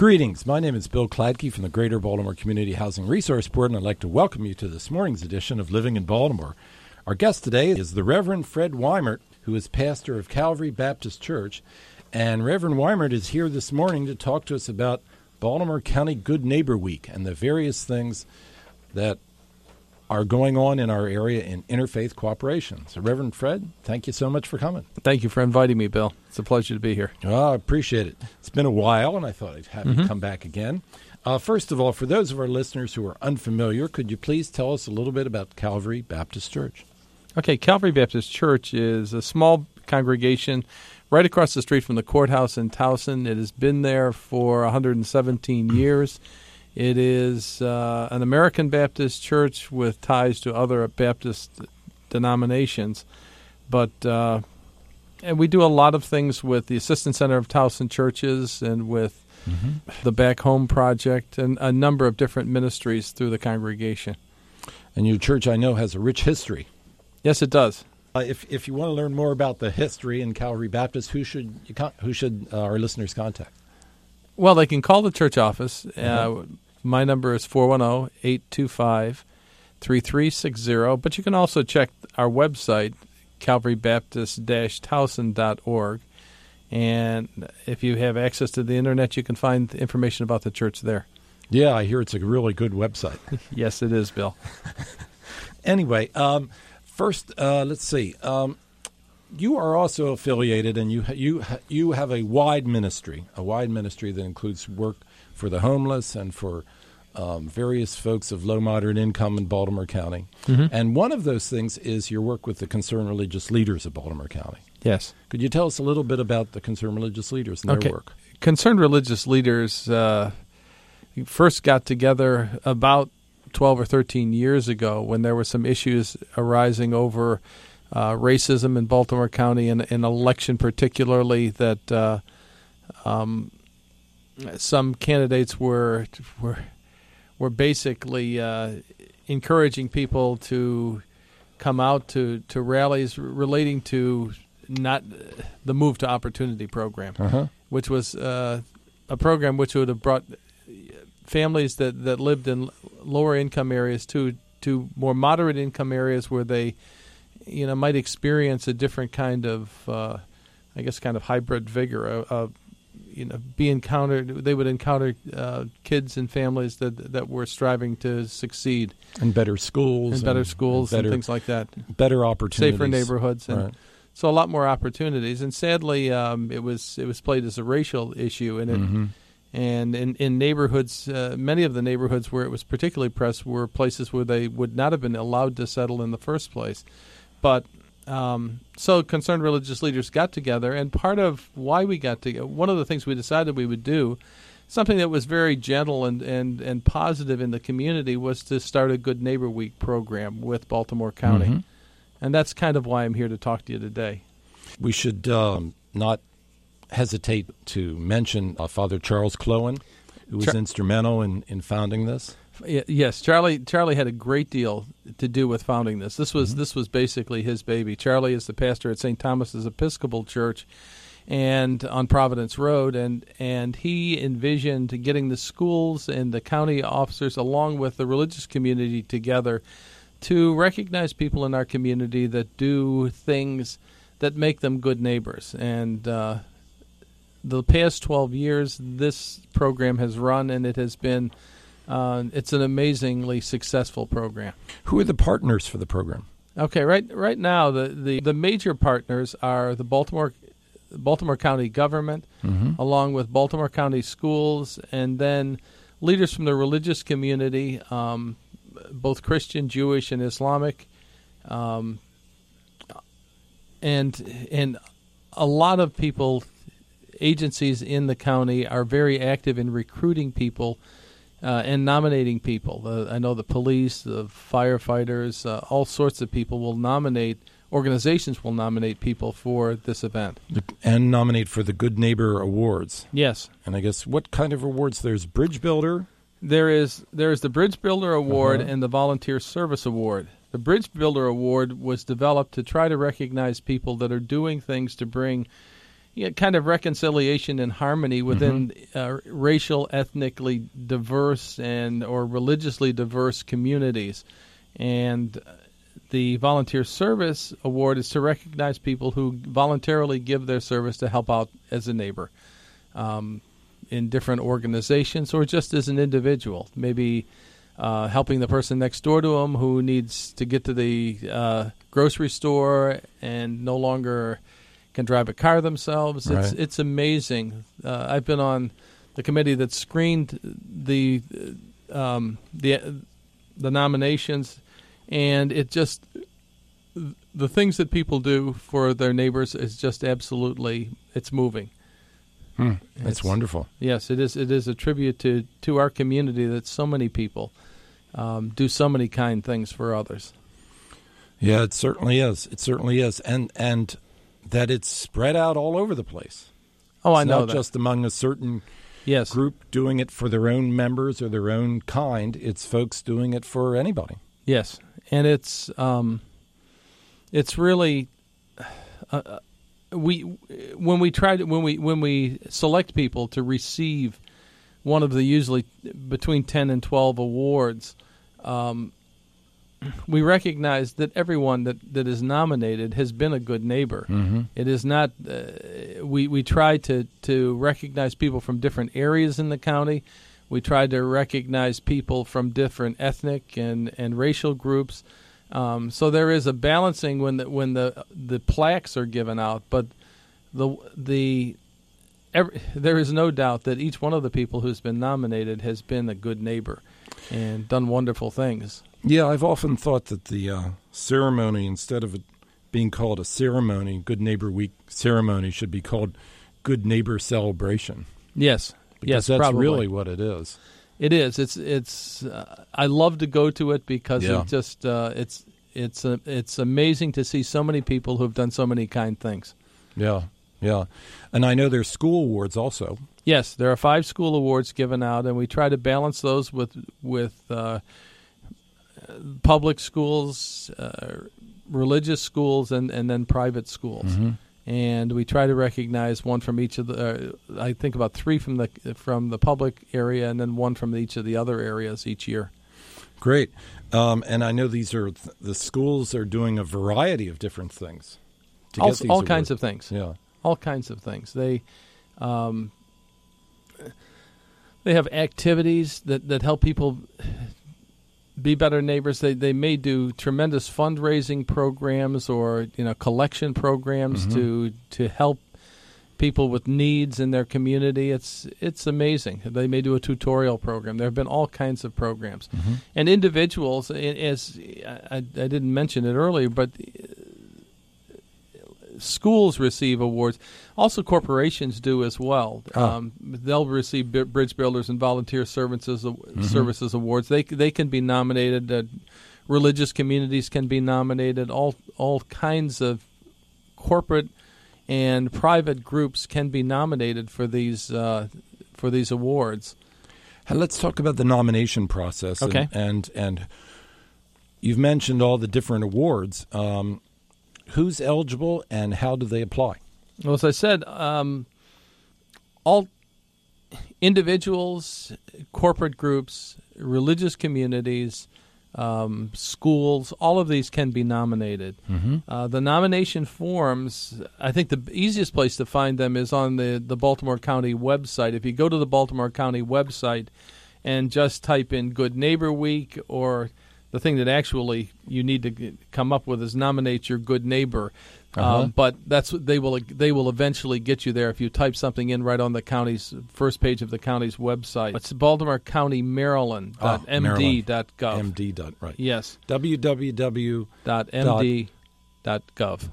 Greetings. My name is Bill Kladke from the Greater Baltimore Community Housing Resource Board, and I'd like to welcome you to this morning's edition of Living in Baltimore. Our guest today is the Reverend Fred Weimert, who is pastor of Calvary Baptist Church. And Reverend Weimert is here this morning to talk to us about Baltimore County Good Neighbor Week and the various things that are going on in our area in interfaith cooperation. So, Reverend Fred, thank you so much for coming. Thank you for inviting me, Bill. It's a pleasure to be here. Oh, I appreciate it. It's been a while, and I thought I'd have you come back again. First of all, for those of our listeners who are unfamiliar, could you please tell us a little bit about Calvary Baptist Church? Okay, Calvary Baptist Church is a small congregation right across the street from the courthouse in Towson. It has been there for 117 years. It is an American Baptist church with ties to other Baptist denominations. But and we do a lot of things with the Assistance Center of Towson Churches and with the Back Home Project and a number of different ministries through the congregation. And your church, I know, has a rich history. Yes, it does. If you want to learn more about the history in Calvary Baptist, who should our listeners contact? Well, they can call the church office. My number is 410-825-3360, but you can also check our website, calvarybaptist-towson.org, and if you have access to the Internet, you can find information about the church there. Yeah, I hear it's a really good website. Yes, it is, Bill. Anyway, first, let's see. You are also affiliated, and you have a wide ministry that includes work for the homeless and for various folks of low, moderate income in Baltimore County. And one of those things is your work with the Concerned Religious Leaders of Baltimore County. Yes. Could you tell us a little bit about the Concerned Religious Leaders and their work? Concerned Religious Leaders first got together about 12 or 13 years ago when there were some issues arising over racism in Baltimore County and an election particularly that some candidates were basically encouraging people to come out to rallies relating to not the Move to Opportunity program, which was a program which would have brought families that lived in lower income areas to more moderate income areas where they might experience a different kind of kind of hybrid vigor they would encounter kids and families that were striving to succeed. And better schools. And things like that. Better opportunities. Safer neighborhoods. And right. So a lot more opportunities. And sadly, it was played as a racial issue. And in neighborhoods, many of the neighborhoods where it was particularly pressed were places where they would not have been allowed to settle in the first place. But so Concerned Religious Leaders got together, and part of why we got together, one of the things we decided we would do, something that was very gentle and positive in the community, was to start a Good Neighbor Week program with Baltimore County. And that's kind of why I'm here to talk to you today. We should not hesitate to mention Father Charles Clowen, who was instrumental in founding this. Yes, Charlie had a great deal to do with founding this. This was basically his baby. Charlie is the pastor at St. Thomas's Episcopal Church and on Providence Road, and he envisioned getting the schools and the county officers along with the religious community together to recognize people in our community that do things that make them good neighbors. And the past 12 years, this program has run, and it has been it's an amazingly successful program. Who are the partners for the program? Okay, right now the major partners are the Baltimore County government, along with Baltimore County schools, and then leaders from the religious community, both Christian, Jewish, and Islamic, and a lot of people, agencies in the county are very active in recruiting people and nominating people. I know the police, the firefighters, all sorts of people will nominate, organizations will nominate people for this event. And nominate for the Good Neighbor Awards. Yes. And I guess what kind of awards? There's Bridge Builder? There is the Bridge Builder Award and the Volunteer Service Award. The Bridge Builder Award was developed to try to recognize people that are doing things to bring kind of reconciliation and harmony within racial, ethnically diverse or religiously diverse communities. And the Volunteer Service Award is to recognize people who voluntarily give their service to help out as a neighbor in different organizations or just as an individual. Maybe helping the person next door to them who needs to get to the grocery store and no longer can drive a car themselves. Right. It's amazing. I've been on the committee that screened the nominations, and the things that people do for their neighbors is just absolutely, it's moving. That's wonderful. Yes, it is. It is a tribute to our community that so many people do so many kind things for others. Yeah, it certainly is. It certainly is, and that it's spread out all over the place. Oh, I know not that. just among a certain group doing it for their own members or their own kind. It's folks doing it for anybody. Yes, and it's really when we select people to receive one of the usually between 10 and 12 awards, we recognize that everyone that is nominated has been a good neighbor. It is not. We try to recognize people from different areas in the county. We try to recognize people from different ethnic and racial groups. So there is a balancing when the plaques are given out, but there is no doubt that each one of the people who's been nominated has been a good neighbor and done wonderful things. Yeah, I've often thought that the ceremony, instead of it being called a ceremony, Good Neighbor Week ceremony, should be called Good Neighbor Celebration. Yes, because that's probably. Really what it is. It is. It's. I love to go to it because it just it's amazing to see so many people who've done so many kind things. Yeah, and I know there's school awards also. Yes, there are 5 school awards given out, and we try to balance those with public schools, religious schools, and then private schools. And we try to recognize one from each of the. I think about 3 from the public area, and then 1 from each of the other areas each year. Great, and I know these are the schools are doing a variety of different things. All kinds of things. Yeah, all kinds of things. They have activities that help people be better neighbors. They may do tremendous fundraising programs or collection programs to help people with needs in their community. It's amazing. They may do a tutorial program. There have been all kinds of programs, and individuals. As I didn't mention it earlier, but schools receive awards. Also, corporations do as well. They'll receive Bridge Builders and Volunteer Services awards. They can be nominated. Religious communities can be nominated. All kinds of corporate and private groups can be nominated for these awards. Hey, let's talk about the nomination process. Okay. And you've mentioned all the different awards. Who's eligible and how do they apply? Well, as I said, all individuals, corporate groups, religious communities, schools, all of these can be nominated. The nomination forms, I think the easiest place to find them is on the Baltimore County website. If you go to the Baltimore County website and just type in Good Neighbor Week, or the thing that actually you need to come up with is nominate your good neighbor. But that's they will eventually get you there if you type something in right on the county's first page of the county's website. It's Baltimore County, Maryland.md.gov. MD. Right. Yes. www.md.gov.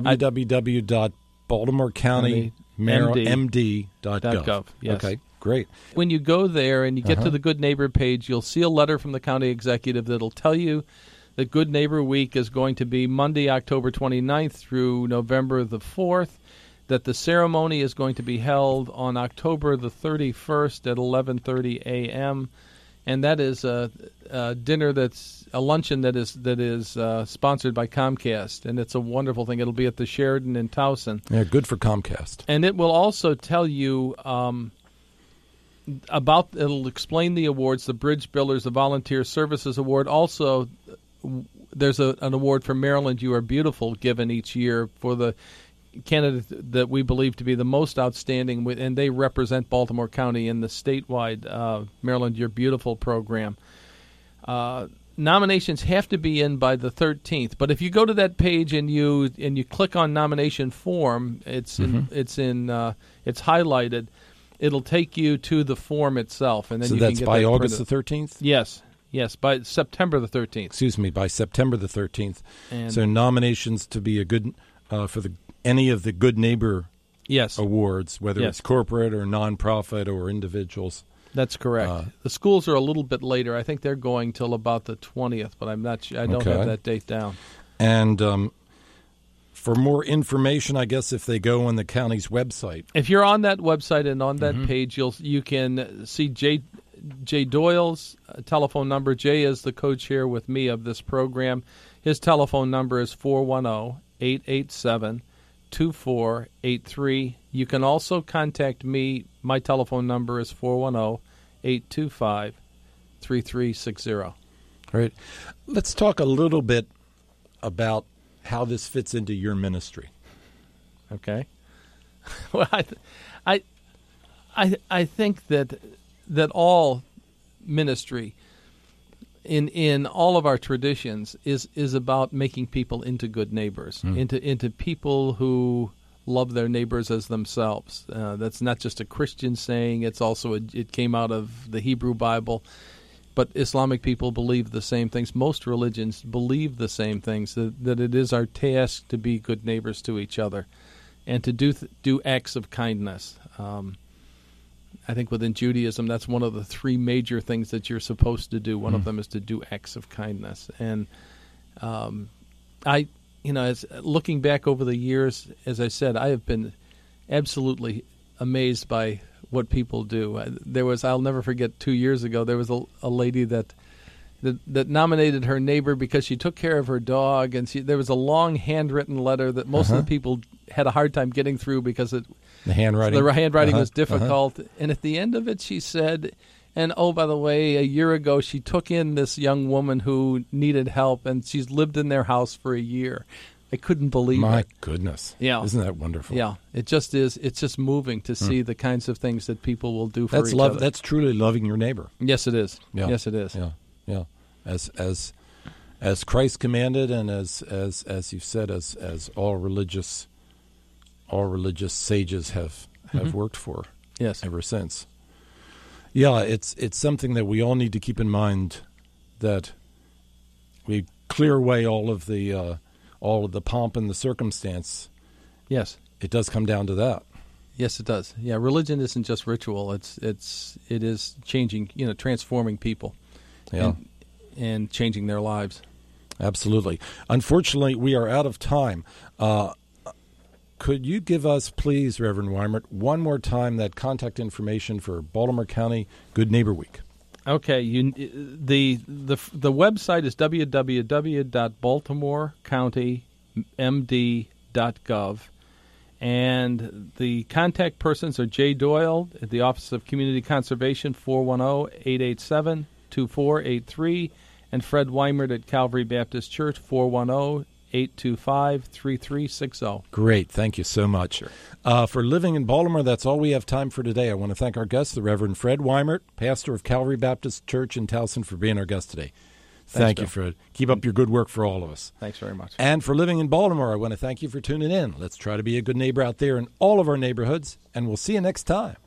www.baltimorecounty.md.gov. Yes. Okay. Great. When you go there and you get to the Good Neighbor page, you'll see a letter from the county executive that'll tell you that Good Neighbor Week is going to be Monday, October 29th through November the 4th, that the ceremony is going to be held on October the 31st at 11:30 a.m., and that is a dinner that's a luncheon that is sponsored by Comcast, and it's a wonderful thing. It'll be at the Sheraton in Towson. Yeah, good for Comcast. And it will also tell you it'll explain the awards, the Bridge Builders, the Volunteer Services Award. Also, there's an award for Maryland You Are Beautiful given each year for the candidate that we believe to be the most outstanding, and they represent Baltimore County in the statewide Maryland You're Beautiful program. Nominations have to be in by the 13th, but if you go to that page and you click on nomination form, it's highlighted. It'll take you to the form itself, and then so you that's can get by that August printed. the 13th. Yes, by September the 13th. Excuse me, by September the 13th. And so nominations to be a good for any of the Good Neighbor awards, whether it's corporate or nonprofit or individuals. That's correct. The schools are a little bit later. I think they're going till about the 20th, but I'm not sure. I don't have that date down. And for more information, I guess if they go on the county's website. If you're on that website and on that page, you can see Jay Doyle's telephone number. Jay is the co-chair with me of this program. His telephone number is 410-887-2483. You can also contact me. My telephone number is 410-825-3360. All right. Let's talk a little bit about how this fits into your ministry. Okay. Well, I think that all ministry in all of our traditions is about making people into good neighbors, into people who love their neighbors as themselves. That's not just a Christian saying. It's also it came out of the Hebrew Bible. But Islamic people believe the same things. Most religions believe the same things, that it is our task to be good neighbors to each other and to do acts of kindness. I think within Judaism, that's one of the three major things that you're supposed to do. One of them is to do acts of kindness. And as looking back over the years, as I said, I have been absolutely amazed by what people do. I'll never forget 2 years ago, there was a lady that nominated her neighbor because she took care of her dog, and there was a long handwritten letter that most of the people had a hard time getting through because the handwriting was difficult. And at the end of it, she said, and oh, by the way, a year ago she took in this young woman who needed help, and she's lived in their house for a year. I couldn't believe it. My goodness. Yeah. Isn't that wonderful? Yeah. It just is. It's just moving to see the kinds of things that people will do for each other. That's truly loving your neighbor. Yes, it is. Yeah. Yes, it is. Yeah. As Christ commanded, and as you've said, as all religious sages have worked for. Yes. Ever since. Yeah, it's something that we all need to keep in mind, that we clear away all of the pomp and the circumstance. Yes. It does come down to that. Yes, it does. Yeah, religion isn't just ritual. It is changing, transforming people. Yeah. And changing their lives. Absolutely. Unfortunately, we are out of time. Could you give us, please, Reverend Weimert, one more time that contact information for Baltimore County Good Neighbor Week? Okay, the website is www.baltimorecountymd.gov, and the contact persons are Jay Doyle at the Office of Community Conservation, 410-887-2483, and Fred Weimert at Calvary Baptist Church, 410-825-3360. Great. Thank you so much. Sure. For Living in Baltimore, that's all we have time for today. I want to thank our guest, the Reverend Fred Weimert, pastor of Calvary Baptist Church in Towson, for being our guest today. Thank you, Fred. Keep up your good work for all of us. Thanks very much. And for Living in Baltimore, I want to thank you for tuning in. Let's try to be a good neighbor out there in all of our neighborhoods, and we'll see you next time.